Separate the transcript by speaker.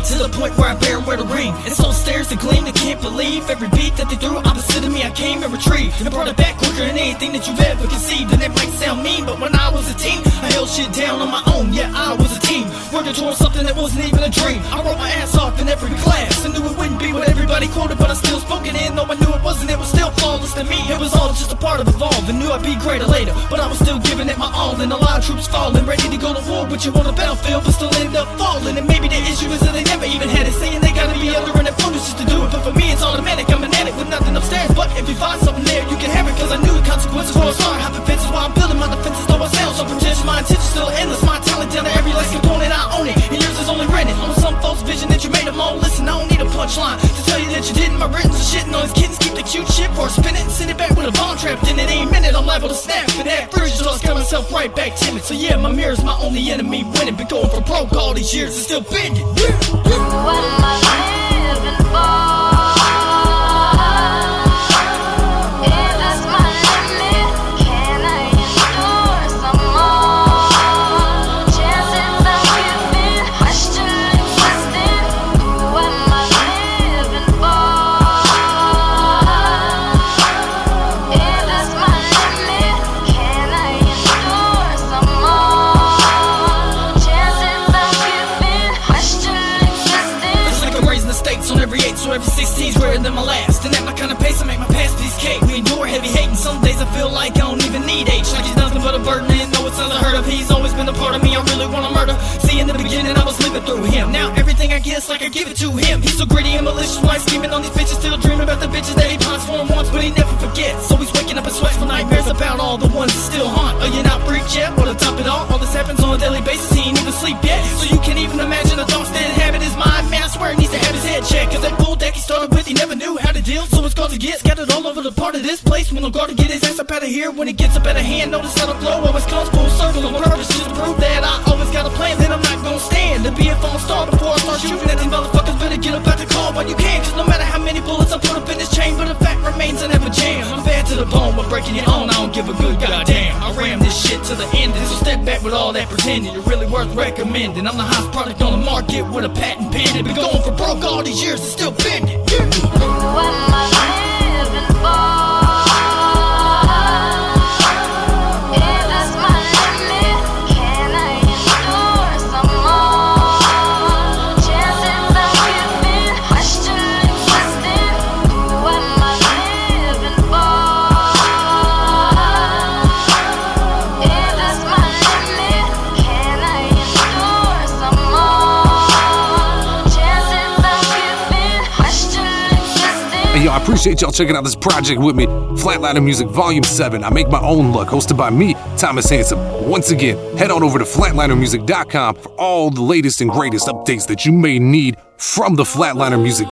Speaker 1: to the point where I bear and wear the ring. And so stares that gleam, they can't believe every beat that they threw opposite of me. I came and retrieved and brought it back quicker than anything that you've ever conceived. And it might sound mean, but when I was a teen, I held shit down on my own. Yeah, I was a team, working towards something that wasn't even a dream. I wrote my ass off in every class. I knew it wouldn't be what everybody quoted, but I still spoke it in. Though I knew it wasn't, it was still flawless to me. It was all just a part of evolving. Knew I'd be greater later, but I was still giving it my all. And a lot of troops falling, ready to go to war with you on the battlefield, but still end up falling. And maybe the issue is that they never even had it, saying they gotta be under an influence just to do it. But for me it's automatic, I'm an addict with nothing upstairs. But if you find something there, you can have it, cause I knew the consequences were hard. Hopping fences while I'm building my defenses, though I sound so pretentious. My intention's still endless, my talent down to every last component, I own it. And yours is only rented on some folks' vision that you made them all. Listen, I don't need a punchline to tell you that you didn't. My written's are shitting on these kittens, keep the cute shit for a spin it and send it back with a bomb trapped in it. Ain't minute, I'm liable to snap and act free, so I got myself right back timid. So yeah, my mirror's my only enemy, winning. Been going for broke all these years and still bending.
Speaker 2: What am I living for? If that's my limit, can I endure some more? Chances I'm giving, question existing. Who am I living for? If that's my limit, can I endure some more? Chances I'm giving, question existing.
Speaker 1: It's like I'm raising the stakes on every 8, so every 16's greater than my last. And at my kind of pace, I make my past piece cake. We endure heavy hate, and some days I feel like I don't even need H. Like he's nothing but a burden, and though it's unheard of, he's always been a part of me I really wanna murder. See, in the beginning I was living through him. Now everything I get is like I give it to him. He's so gritty and malicious, why scheming on these bitches, still dreaming about the bitches that he pines for him once, but he never forgets. So he's waking up in sweats for nightmares about all the ones that still haunt. Are you not freaked yet? Well, to top it all this happens on a daily basis, he ain't even sleep yet. So you can't even imagine the thoughts that inhabit his mind. Man, I swear he needs to have his head checked, cause that bull deck he started with, he never knew how to deal. So it's got to get scattered all over the part of this place. When I'm going to get his ass up out of here, when it gets up out of hand, notice how the flow always comes full circle on purpose, just to prove that I always got a plan. Then I'm not gonna stand to be a false star before I start shooting at these motherfuckers. Better get up out the car while you can, cause no matter how many bullets I put up in this chain, but the fact remains I never jam. I'm bad to the bone, but breaking it on, I don't give a good goddamn. I ram this shit to the end, so step back with all that pretending. You're really worth recommending. I'm the hottest product on the market with a patent pending. Been going for broke all these years and still bending.
Speaker 2: Who am I living for? If that's my limit, can I endure some more? Chances I'm giving, question existing. Who am I living for? If that's my limit, can I endure some more? Chances I'm giving, question existing.
Speaker 3: Hey, yo, I appreciate y'all checking out this project with me. Flatliner Music Volume 7. I Make My Own Luck, hosted by me, Thomas Handsome. Once again, head on over to flatlinermusic.com for all the latest and greatest updates that you may need from the Flatliner Music